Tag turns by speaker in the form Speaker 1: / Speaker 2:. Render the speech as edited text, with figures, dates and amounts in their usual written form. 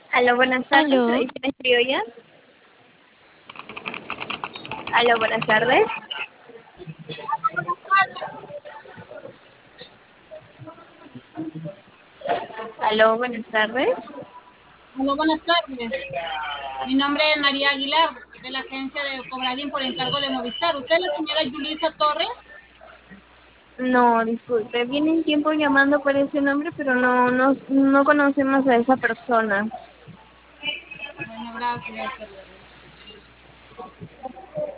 Speaker 1: Aló, buenas tardes,
Speaker 2: Aló,
Speaker 1: tradiciones criollas. Aló, buenas tardes. Aló, buenas tardes.
Speaker 3: Hola, buenas tardes. Mi nombre es María Aguilar, de la agencia de Cobradín por encargo de Movistar. ¿Usted es la señora Yulisa Torres?
Speaker 1: No, disculpe, vienen tiempo llamando por ese nombre, pero no conocemos a esa persona.
Speaker 3: Bueno, gracias.